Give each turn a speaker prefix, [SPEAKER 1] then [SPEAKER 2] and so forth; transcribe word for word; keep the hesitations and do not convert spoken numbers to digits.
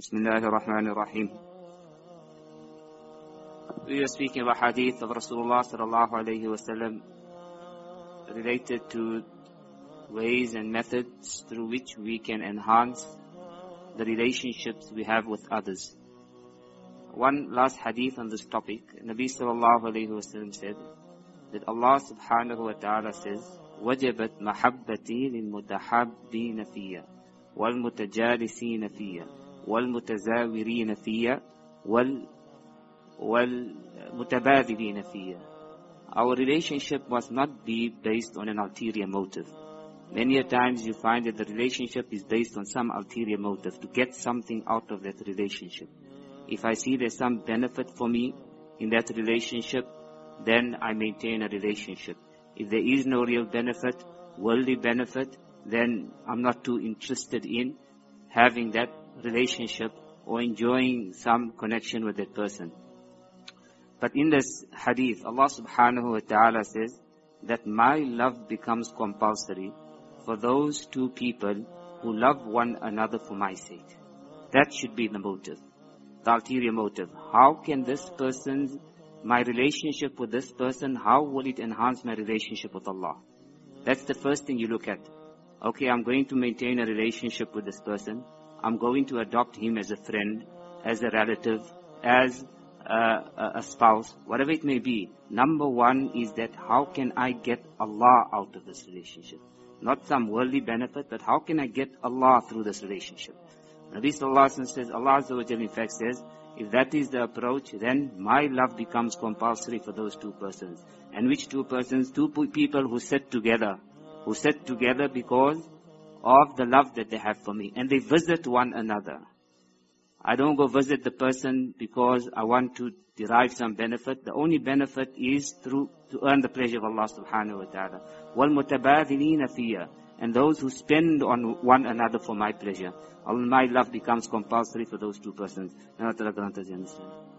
[SPEAKER 1] Bismillahir Rahmanir Rahim. We are speaking about hadith of Rasulullah sallallahu alayhi wa sallam related to ways and methods through which we can enhance the relationships we have with others. One last hadith on this topic. Nabi sallallahu alayhi wa sallam said that Allah subhanahu wa ta'ala says, وَجَبَتْ مَحَبَّتِي لِلْمُتَحَبِّينَ فِيَّ وَالْمُتَجَالِسِينَ فِيَّ وَالْمُتَزَاوِرِينَ فِيَّ وَالْمُتَبَادِلِينَ فِيَّ. Our relationship must not be based on an ulterior motive. Many a times you find that the relationship is based on some ulterior motive, to get something out of that relationship. If I see there's some benefit for me in that relationship, then I maintain a relationship. If there is no real benefit, worldly benefit, then I'm not too interested in having that relationship or enjoying some connection with that person. But in this hadith, Allah subhanahu wa ta'ala says that my love becomes compulsory for those two people who love one another for my sake. That should be the motive, the ulterior motive. How can this person, my relationship with this person, how will it enhance my relationship with Allah? That's the first thing you look at. Okay, I'm going to maintain a relationship with this person. I'm going to adopt him as a friend, as a relative, as a, a spouse, whatever it may be. Number one is that how can I get Allah out of this relationship? Not some worldly benefit, but how can I get Allah through this relationship? Nabi Sallallahu Alaihi Wasallam says, Allah Azza wa Jalla in fact says, if that is the approach, then my love becomes compulsory for those two persons. And which two persons? Two people who sit together. Who sit together because of the love that they have for me. And they visit one another. I don't go visit the person because I want to derive some benefit. The only benefit is through to earn the pleasure of Allah subhanahu wa ta'ala. وَالْمُتَبَادِلِينَ فِيَّ. And those who spend on one another for my pleasure. My love becomes compulsory for those two persons. May Allah grant us the understanding.